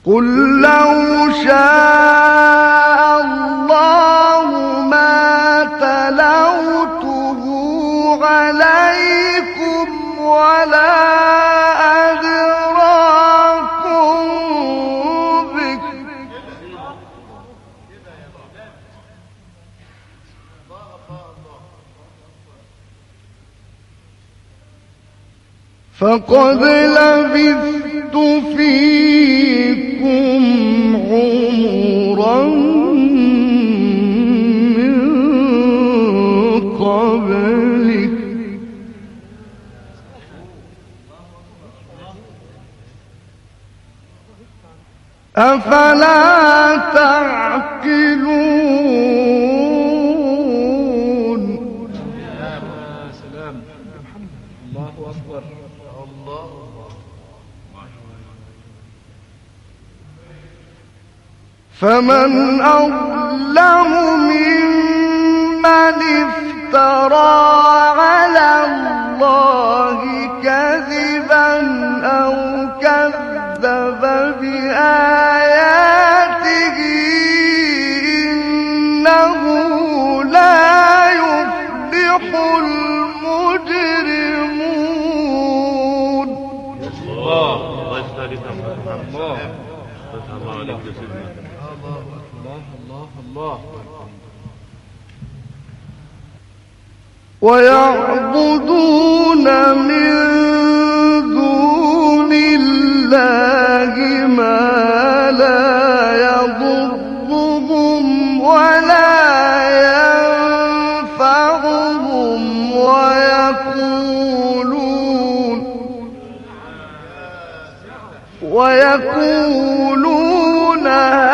قل لو شاء الله ما تلوته عليكم ولا أدراكم به فقد لبثت فيكم عمرا من قبله أفلا تعقلون سلام. الله أكبر. الله. فمن أظلم ممن افترى على الله كذبا أو كذب بآياته إنه لا يفلح المجرمون. الله يستهدف الله عليك يا سيدنا. الله. ويعبدون من دون الله ما لا يضرهم ولا ينفعهم ويقولون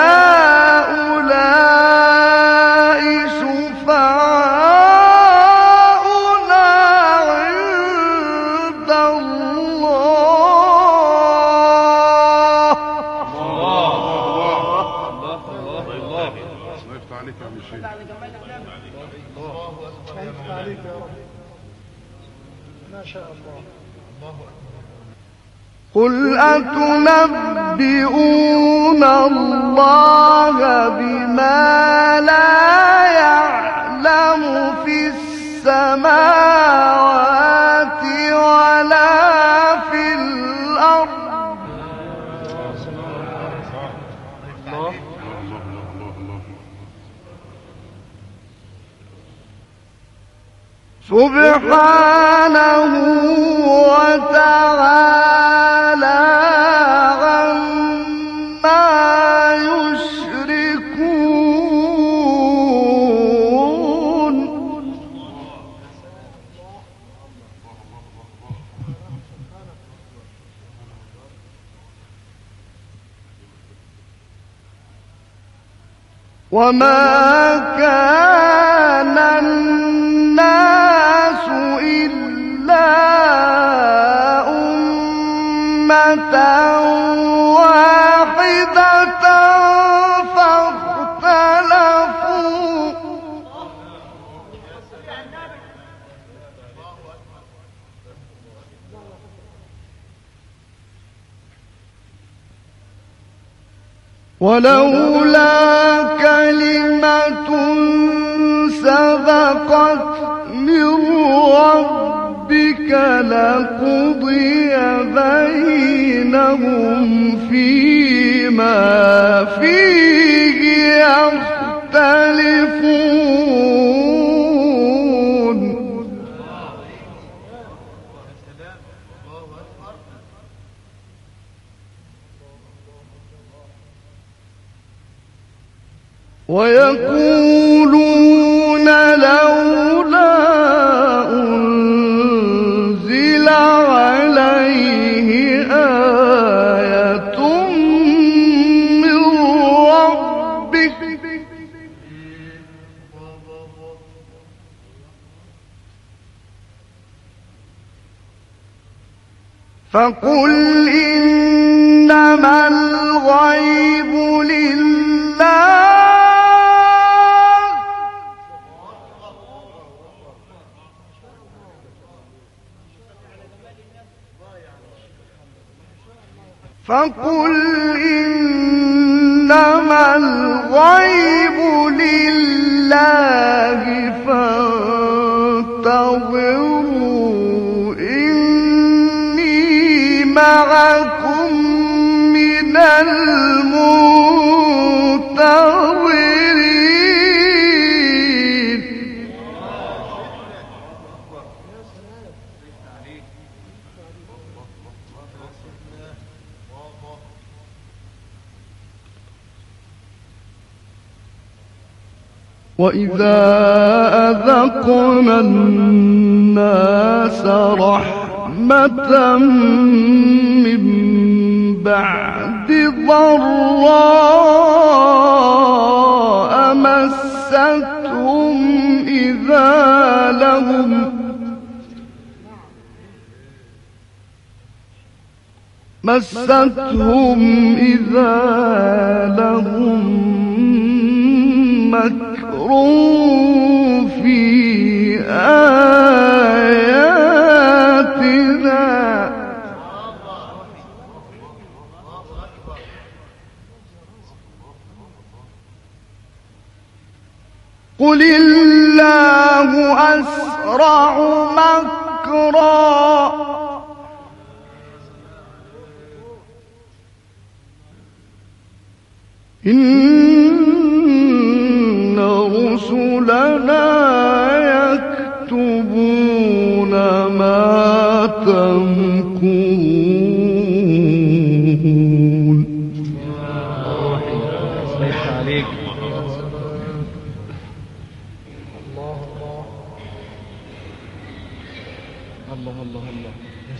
هؤلاء شفعاؤنا عند الله. الله يفتح عليك يا عم الشيخ. ما شاء الله. قل أتنبئون الله بما لا يعلم في السماوات ولا في الأرض سبحانه وتعالى عما يشركون. وما كان الناس إلا أمة واحدة فاختلفوا ولولا كلمة سبقت من ربك لقضي بينهم فيما فيه يختلفون. ويقولون لولا أنزل عليه آية من ربه فقل إنما الغيب لله فقل إنما الغيب لله فانتظروا إني معكم من المنتظرين. وإذا أذقنا الناس رحمة من بعد ضراء مستهم إذا لهم مكر في آياتنا قل الله أسرع مكرا إن رسلنا يكتبون ما تمكرون. صليت عليك. الله الله الله.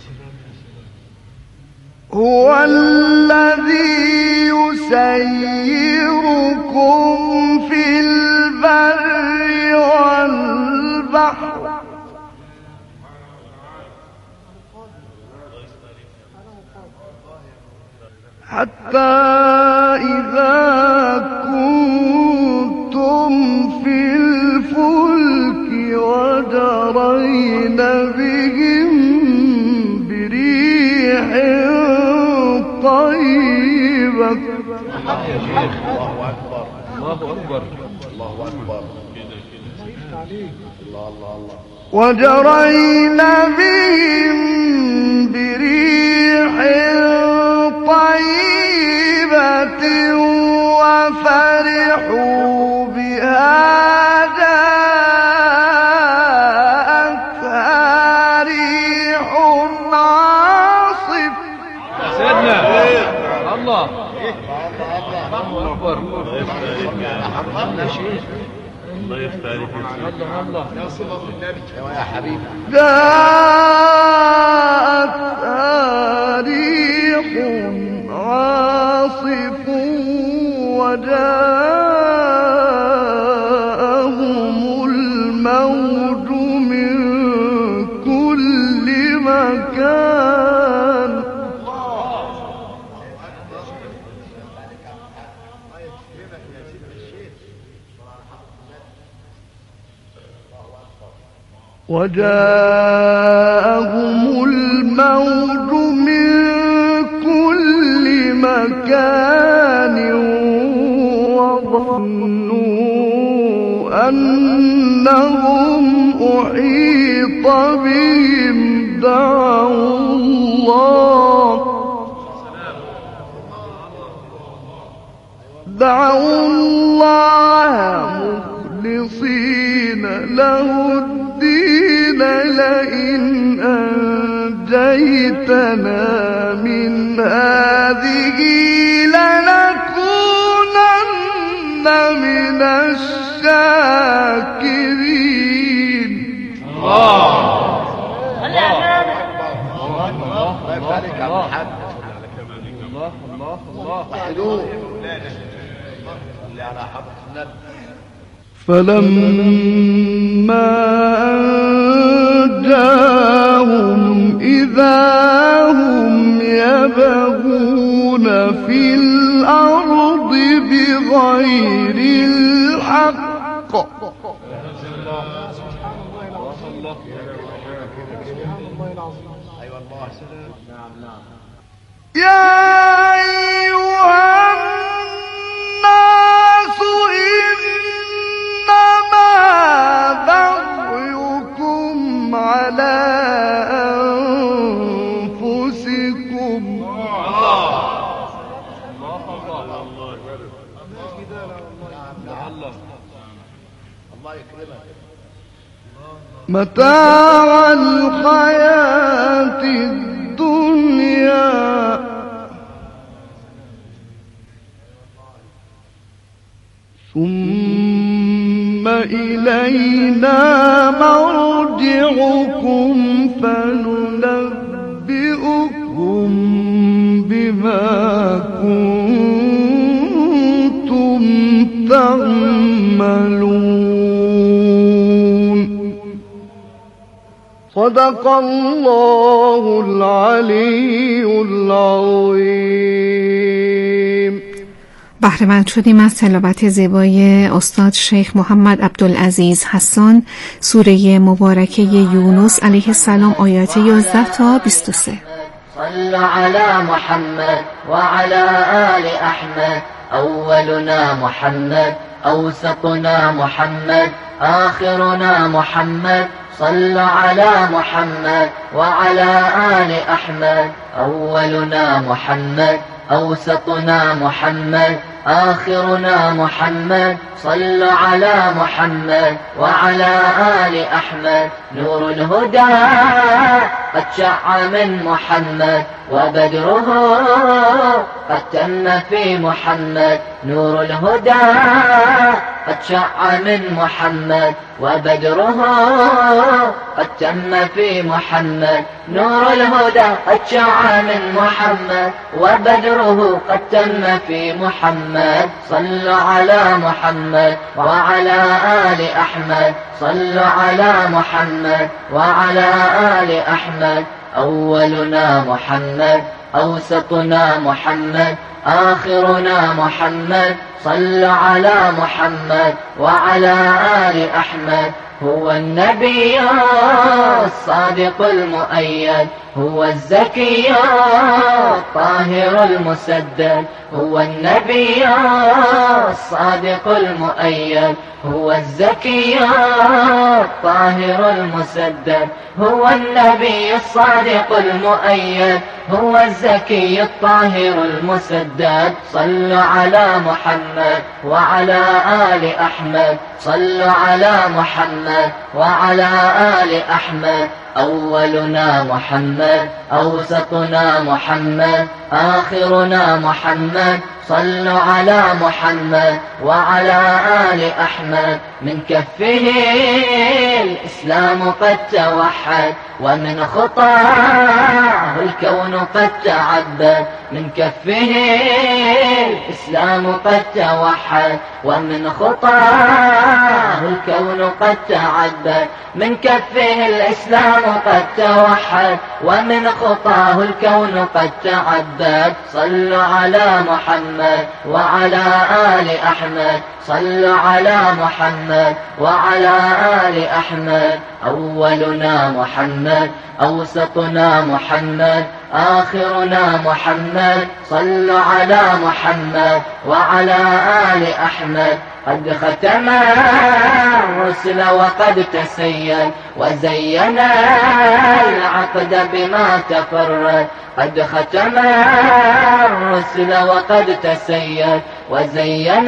هو الذي يسيركم في البر والبحر حتى إذا كنتم في الفلك وجرين بهم بريح طيبة. الله أكبر الله أكبر الله أكبر. وجرين بهم بريح طيبة وفرحوا بها جاءتها ريح عاصف. سيدنا الله أكبر. الله شيخ الله يفتح عليك. الله يا صلى النبي يا حبيبي. جاءتها ريح عاصف وجاءهم الموج من كل مكان وظنوا أنهم أحيط بهم دعوا الله مخلصين له الدين لئن أنجيتنا من هذه لنكونن من الشاكرين. الله فلما أنجاهم إذا هم يبغون في الأرض بغير الحق يا على أنفسكم متاع الحياة الدنيا ثم إلينا مرجعكم فننبئكم بما كنتم تعملون صدق الله العلي العظيم. بهره‌مند شدیم از تلاوت زیبای استاد شیخ محمد عبدالعزیز حسان سوره مبارکه یونس علیه السلام آیات 11 تا 23. صل على محمد وعلى آل أحمد أولنا محمد أوسطنا محمد آخرنا محمد صل على محمد وعلى آل أحمد أولنا محمد أوسطنا محمد آخرنا محمد صل على محمد وعلى آل أحمد نور الهدى قد شع من محمد وبدره قد تم في محمد نور الهدى قد شع من محمد وبدره قد تم في محمد نور الهدى قد شع من محمد وبدره قد تم في محمد صلوا على محمد وعلى آل أحمد صلوا على محمد وعلى آل أحمد أولنا محمد أوسطنا محمد آخرنا محمد صلوا على محمد وعلى آل أحمد هو النبي الصادق المؤيد هو الزكي الطاهر المسدد هو النبي الصادق المؤيد هو الزكي الطاهر المسدد هو النبي الصادق المؤيد هو الزكي الطاهر المسدد صلوا على محمد وعلى آل أحمد صلوا على محمد وعلى آل أحمد أولنا محمد أوسطنا محمد آخرنا محمد صلوا على محمد وعلى آل أحمد من كفه الإسلام قد توحد ومن خطاه الكون قد تعبد من كفه الإسلام قد توحد ومن خطاه الكون قد تعبد من كفه الإسلام قد توحد ومن خطاه الكون قد تعبد صلوا على محمد وعلى آل أحمد صلوا على محمد وعلى آل أحمد أولنا محمد أوسطنا محمد آخرنا محمد صلوا على محمد وعلى آل أحمد قد ختم الرسل وقد تسيد وزين العقد بما تفرد قد ختم الرسل وقد تسيد وزين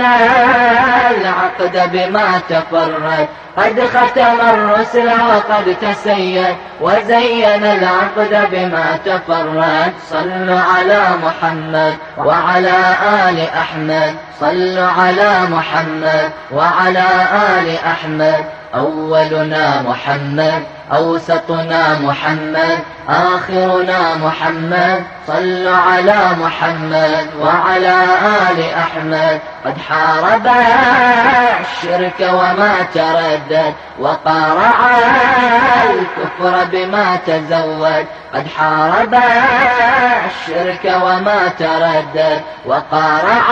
العقد بما تفرد قد ختم الرسل وقد تسيد وزين العقد بما تفرد صلوا على محمد وعلى آل أحمد صلوا على محمد وعلى آل أحمد أولنا محمد أوسطنا محمد آخرنا محمد صلوا على محمد وعلى آل أحمد قد حارب الشرك وما تردد وقارع الكفر بما تزود قد حارب الشرك وما تردد وقارع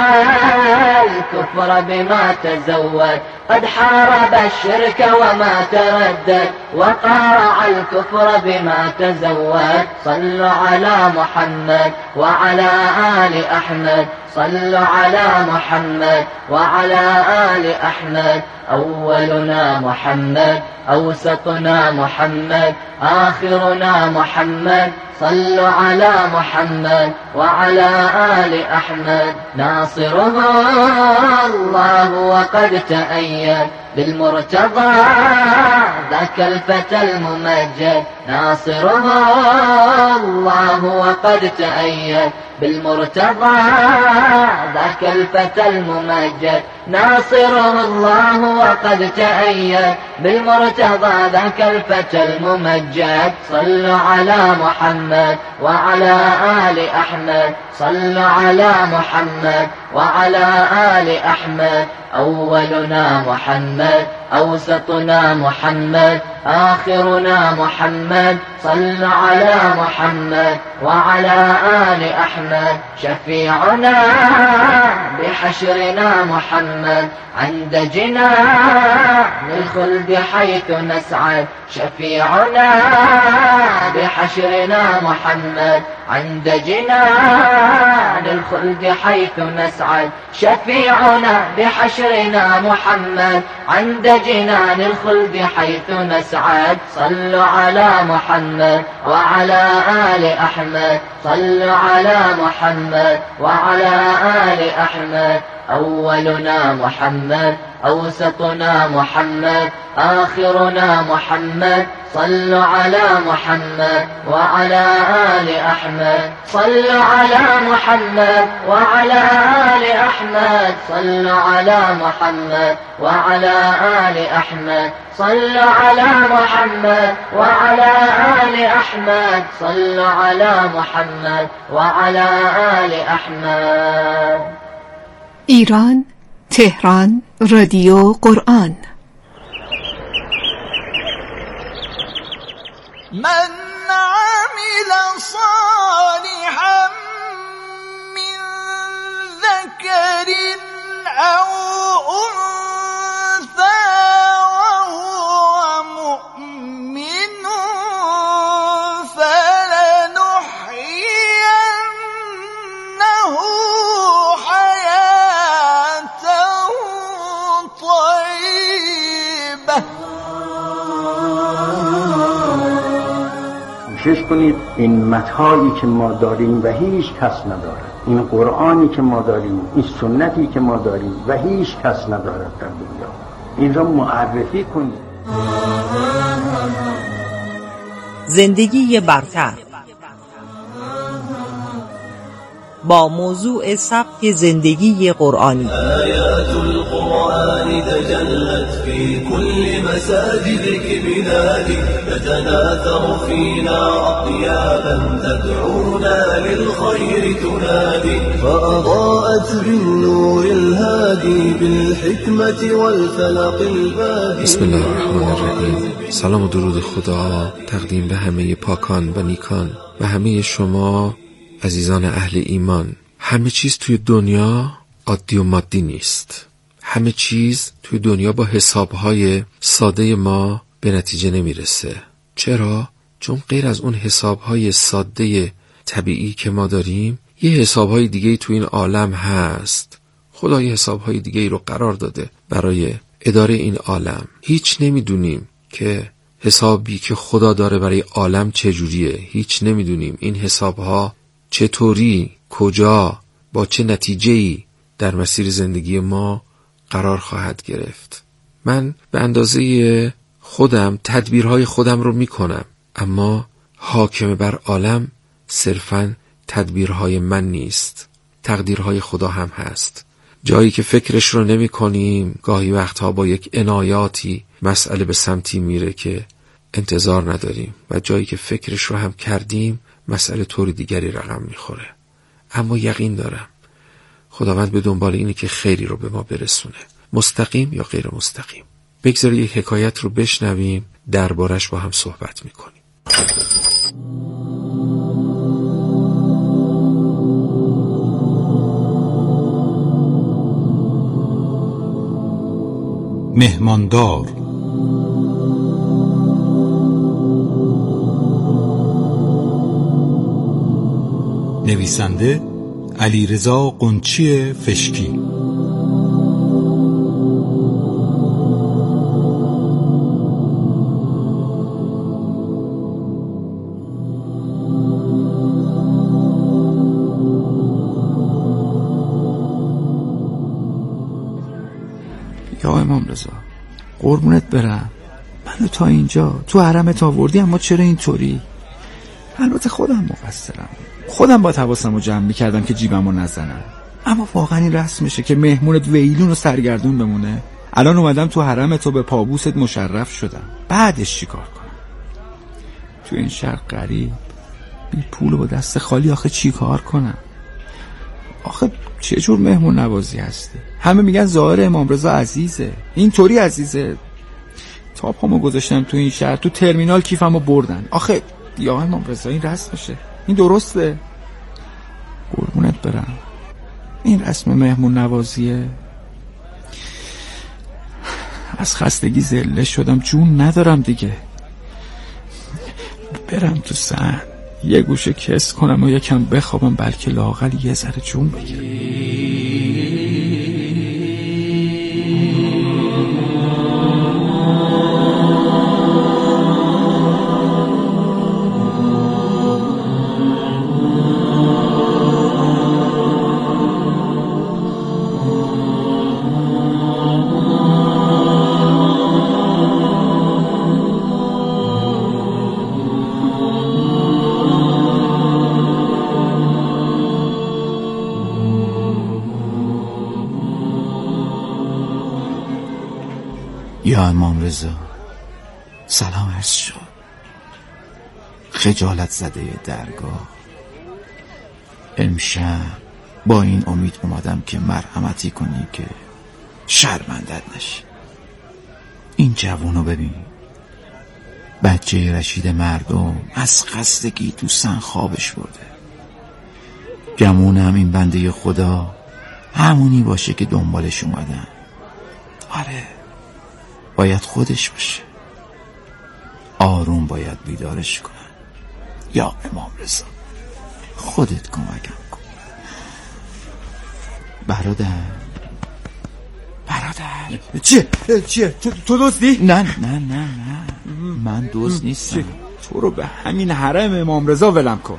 الكفر بما تزود قد حارب الشرك وما تردد وقارع الكفر بما تزود صلوا على محمد وعلى آل أحمد صلوا على محمد وعلى آل أحمد أولنا محمد أوسطنا محمد آخرنا محمد صلوا على محمد وعلى آل أحمد ناصره الله وقد تأيد بالمرتضى ذاك الفتى الممجد ناصره الله وقد تأيد بالمرتضى ذاك الفتى الممجد ناصره الله وقد تأيد بالمرتضى ذاك الفتى الممجد صلوا على محمد وعلى آل أحمد صلوا على محمد وعلى آل أحمد أولنا محمد أوسطنا محمد آخرنا محمد صلوا على محمد وعلى آل أحمد شفيعنا بحشرنا محمد عند جنان الخلد حيث نسعد شفيعنا بحشرنا محمد عند جنان الخلد حيث نسعد شفيعنا بحشرنا محمد عند جنان الخلد حيث نسعد صلوا على محمد وعلى آل أحمد صلوا على محمد وعلى آل أحمد أولنا محمد أوسطنا محمد آخرنا محمد صلوا على محمد وعلى آل أحمد صلوا على محمد وعلى آل أحمد صلوا على محمد وعلى آل أحمد صلوا على محمد وعلى آل أحمد صلوا على محمد وعلى آل أحمد. ایران، تهران، رادیو قرآن. من عمل صالحا من ذكر أو أنثى وهو مؤمن فلنحيينه حياة طيبة. کوشش کنید این متاعی که ما داریم و هیچ کس ندارد، این قرآنی که ما داریم، این سنتی که ما داریم و هیچ کس ندارد در دنیا، این را معرفی کنید. زندگی برتر با موضوع سبک زندگی قرآنی. آیات القرآن تجلت في كل مساجدك بنادي تتناثر فينا أطيابا تدعونا للخير تنادي فأضاءت بالنور الهادي بالحكمة والفلق البادي. بسم الله الرحمن الرحیم. سلام و درود خدا تقدیم به همه پاکان و نیکان و همه شما عزیزان اهل ایمان. همه چیز توی دنیا عادی و مادی نیست. همه چیز توی دنیا با حسابهای ساده ما به نتیجه نمیرسه. چرا؟ چون غیر از اون حسابهای ساده طبیعی که ما داریم، یه حسابهای دیگه توی این عالم هست. خدا یه حسابهای دیگه رو قرار داده برای اداره این عالم. هیچ نمیدونیم که حسابی که خدا داره برای عالم چجوریه. هیچ نمیدونیم این حسابها چطوری، کجا، با چه نتیجه‌ای در مسیر زندگی ما قرار خواهد گرفت. من به اندازه خودم تدبیرهای خودم رو میکنم، اما حاکم بر عالم صرفاً تدبیرهای من نیست، تقدیرهای خدا هم هست. جایی که فکرش رو نمی کنیم، گاهی وقتها با یک عنایاتی مسئله به سمتی میره که انتظار نداریم و جایی که فکرش رو هم کردیم مسئله طور دیگری رقم میخوره. اما یقین دارم خداوند به دنبال اینه که خیری رو به ما برسونه، مستقیم یا غیر مستقیم. بگذارید یک حکایت رو بشنویم، دربارش با هم صحبت میکنیم. مهماندار. نویسنده علیرضا قنچی فشکی. رضا، قربونت برم، منو تا اینجا تو حرمت آوردی، اما چرا اینطوری؟ البته خودم مقصرم، خودم با حواسمو جمع میکردم که جیبمو نزنم، اما واقعا این رسمشه که مهمونت ویلون و سرگردون بمونه؟ الان اومدم تو حرمت و به پابوست مشرف شدم، بعدش چی کار کنم؟ تو این شهر غریب بی پول و با دست خالی آخه چی کار کنم؟ آخه چه جور مهمون نوازی هستی؟ همه میگن ظاهر امام رضا عزیزه، اینطوری عزیزه؟ تا پامو گذاشتم تو این شهر، تو ترمینال کیفمو بردن. آخه یا امام رضا این رسمشه؟ این درسته؟ قربونت برم، این رسم مهمون نوازیه؟ از خستگی ذله شدم، جون ندارم دیگه. برم تو صحن یه گوشه کس کنم و یکم بخوابم، بلکه لااقل یه ذره جون بگیرم. یا امام رضا، سلام عرض شد. خجالت زده درگاه، امشب با این امید اومدم که مرحمتی کنی که شرمندت نشی. این جوونو ببین، بچه رشید مردم از خستگی تو سن خوابش برده. گمونم این بنده خدا همونی باشه که دنبالش اومدن. آره، باید خودش باشه، آروم باید بیدارش کنن. یا امام رضا، خودت کمکم کن. برادر چیه؟ تو دزدی؟ نه من دزد نیستم. تو رو به همین حرم امام رضا ولم کن.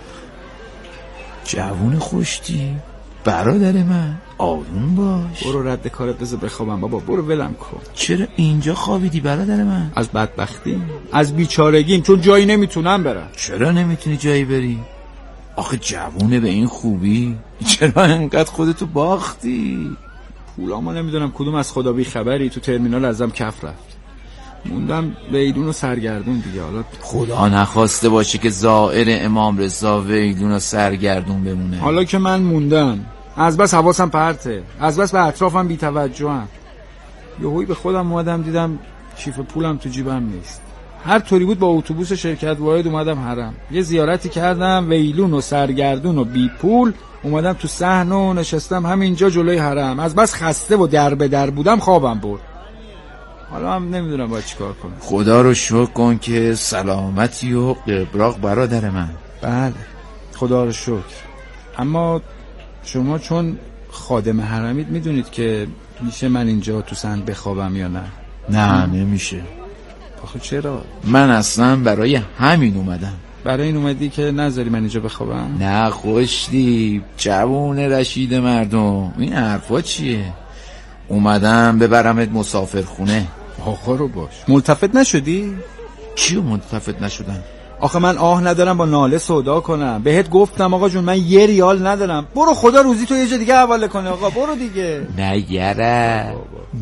جوون خوشتی برادر من، آروم باش. برو رد کارت، بذار بخوابم بابا، برو ولم کن. چرا اینجا خوابیدی برادر من؟ از بدبختیم، از بیچارگیم، چون جایی نمیتونم برم. چرا نمیتونی جایی بری؟ آخه جوونه به این خوبی؟ چرا انقدر خودتو باختی؟ پولامو نمیدونم کدوم از خدا بی خبری تو ترمینال ازم کف رفت، موندم ویلون و سرگردون دیگه. حالا خدا نخواسته باشه که زائر امام رضا ویلون و سرگردون بمونه. حالا که من موندم، از بس حواسم پرته، از بس به اطرافم بی توجهم. یهویی به خودم اومدم دیدم کیف پولم تو جیبم نیست. هر طوری بود با اتوبوس شرکت واحد اومدم حرم، یه زیارتی کردم، ویلون و سرگردون و بی پول اومدم تو صحن و نشستم همینجا جلوی حرم. از بس خسته و در به در بودم خوابم برد. حالا هم نمیدونم باید چی کار کنم. خدا رو شکر کن که سلامتی و قبراق برادر من. بله خدا رو شکر. اما شما چون خادم حرمید میدونید که میشه من اینجا تو صحن بخوابم یا نه؟ نه نمیشه. آخه چرا؟ من اصلا برای همین اومدم. برای این اومدی که نذاری من اینجا بخوابم؟ نه خوشتی جوون رشید مردم، این حرفا چیه؟ اومدم ببرمت مسافر خونه. آخه رو باش. ملتفت نشدی؟ چیو ملتفت نشدم؟ آخه من آه ندارم با ناله سودا کنم. بهت گفتم آقا جون من یه ریال ندارم، برو خدا روزی تو یه جا دیگه حواله کنه. آقا برو دیگه. نه یاره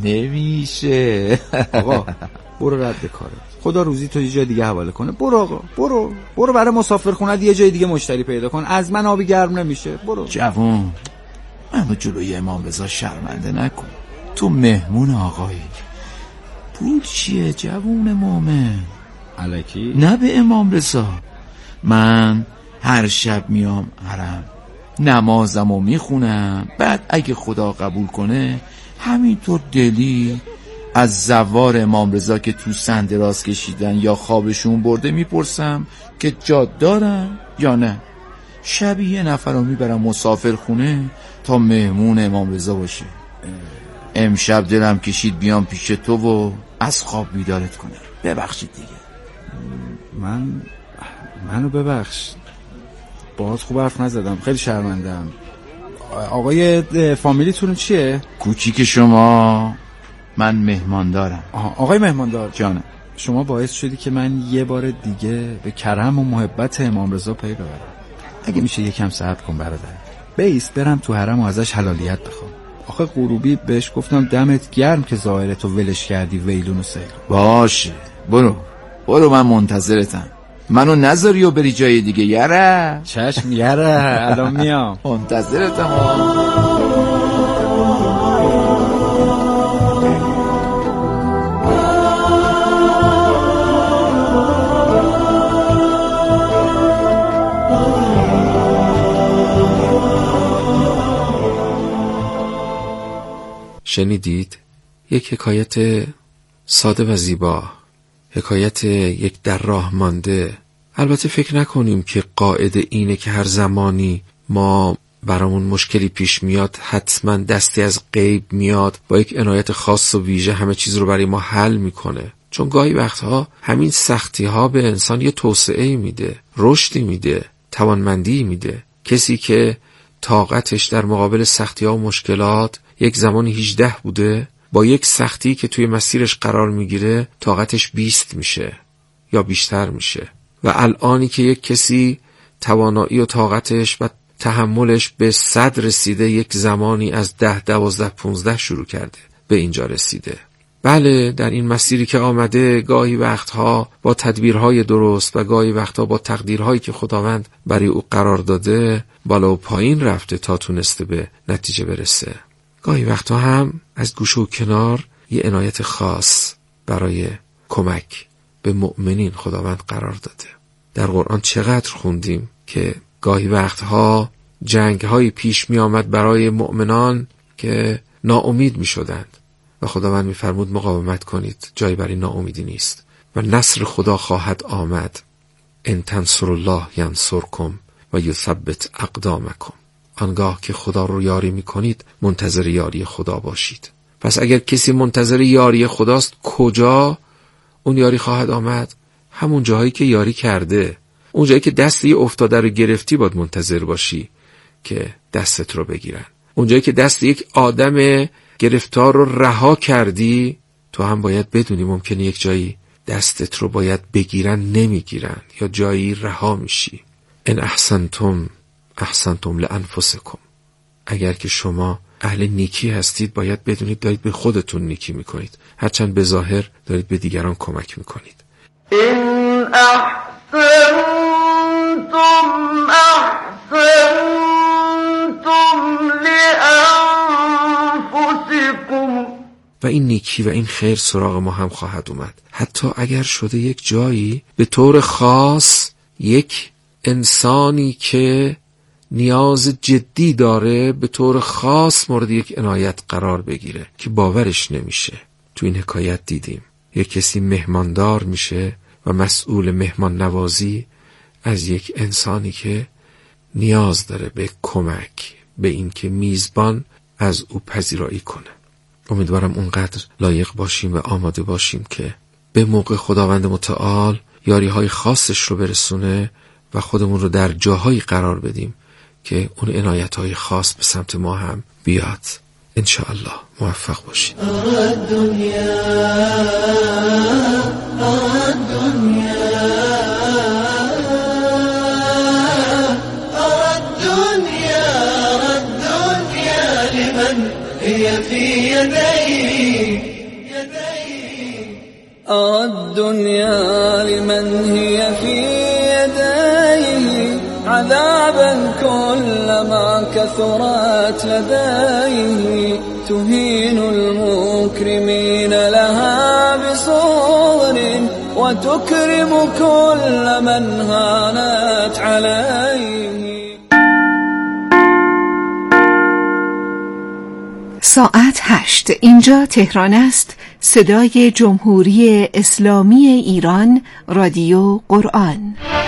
نمیشه. آقا برو رد کارت، خدا روزی تو یه جای دیگه حواله کنه. برو آقا، برو برای مسافرخونه یه جای دیگه مشتری پیدا کن. از من آبی گرم نمیشه. برو. جوون منو جلوی امام رضا شرمنده نکن، تو مهمون آقایی. پول چیه جوون مومن؟ الکی؟ نه به امام رضا. من هر شب میام حرم، نمازمو میخونم، بعد اگه خدا قبول کنه همینطور دلی از زوار امام رضا که تو سن دراز کشیدن یا خوابشون برده میپرسم که جاد دارن یا نه. شبیه یه نفر رو میبرم مسافر خونه تا مهمون امام رضا باشه. امشب دلم کشید بیام پیش تو و از خواب بیدارت کنم. ببخشید دیگه. منو ببخش، باهات خوب حرف نزدم، خیلی شرمندم. آقای فامیلیتون چیه؟ کوچیک شما من مهماندارم. آقای مهماندار جانم، شما باعث شدی که من یه بار دیگه به کرم و محبت امام رضا پی ببرم. اگه میشه یکم صبر کن برادر، بیست برم تو حرم و ازش حلالیت بخوام. آخه غروبی بهش گفتم دمت گرم که ظاهرتو ولش کردی ویلون و سیل. باشه برو من منتظرتم. منو نذاری و بری جای دیگه. یاره چشم یاره، الان میام. منتظرتم. شنیدید؟ یک حکایت ساده و زیبا، حکایت یک در راه مانده. البته فکر نکنیم که قاعده اینه که هر زمانی ما برامون مشکلی پیش میاد حتما دستی از غیب میاد با یک عنایت خاص و ویژه همه چیز رو برای ما حل میکنه. چون گاهی وقتها همین سختی ها به انسان یه توسعه میده، رشدی میده، توانمندی میده. کسی که طاقتش در مقابل سختی ها و مشکلات یک زمانی 18 بوده، با یک سختی که توی مسیرش قرار میگیره طاقتش 20 میشه یا بیشتر میشه. و الانی که یک کسی توانایی و طاقتش و تحملش به 100 رسیده، یک زمانی از 10 12 15 شروع کرده به اینجا رسیده. بله، در این مسیری که آمده گاهی وقتها با تدبیرهای درست و گاهی وقتها با تقدیرهایی که خداوند برای او قرار داده بالا و پایین رفته تا تونسته به نتیجه برسه. گاهی وقتها هم از گوشه و کنار یه عنایت خاص برای کمک به مؤمنین خداوند قرار داده. در قرآن چقدر خوندیم که گاهی وقتها جنگ‌های پیش می آمد برای مؤمنان که ناامید می شدند و خداوند می فرمود مقاومت کنید، جایی برای ناامیدی نیست و نصر خدا خواهد آمد. ان تنصروا الله ینصرکم و یثبت اقدامکم. آنگاه که خدا رو یاری می کنید منتظر یاری خدا باشید. پس اگر کسی منتظر یاری خداست، کجا اون یاری خواهد آمد؟ همون جایی که یاری کرده. اون جایی که دست یه افتاده رو گرفتی باید منتظر باشی که دستت رو بگیرن. اون جایی که دست یک آدم گرفتار رو رها کردی، تو هم باید بدونی ممکنه یک جایی دستت رو باید بگیرن، نمیگیرن، یا جایی رها میشی. ان احسنتم احسنتم لانفسکم. اگر که شما اهل نیکی هستید باید بدونید دارید به خودتون نیکی میکنید، هرچند به ظاهر دارید به دیگران کمک میکنید. ان احسنتم احسنتم لانفسکم. و این نیکی و این خیر سراغ ما هم خواهد اومد، حتی اگر شده یک جایی به طور خاص یک انسانی که نیاز جدی داره به طور خاص مورد یک عنایت قرار بگیره که باورش نمیشه. تو این حکایت دیدیم یک کسی مهماندار میشه و مسئول مهمان نوازی از یک انسانی که نیاز داره به کمک، به این که میزبان از او پذیرایی کنه. امیدوارم اونقدر لایق باشیم و آماده باشیم که به موقع خداوند متعال یاریهای خاصش رو برسونه و خودمون رو در جاهایی قرار بدیم که اون عنایت‌های خاص به سمت ما هم بیاد. انشاءالله موفق باشید. الدنيا لمن هي في يديه عذابا كلما كثرت لديه تهين المكرمين لها بصور وتكرم كل من هانت عليه. ساعت 8. اینجا تهران است. صدای جمهوری اسلامی ایران، رادیو قرآن.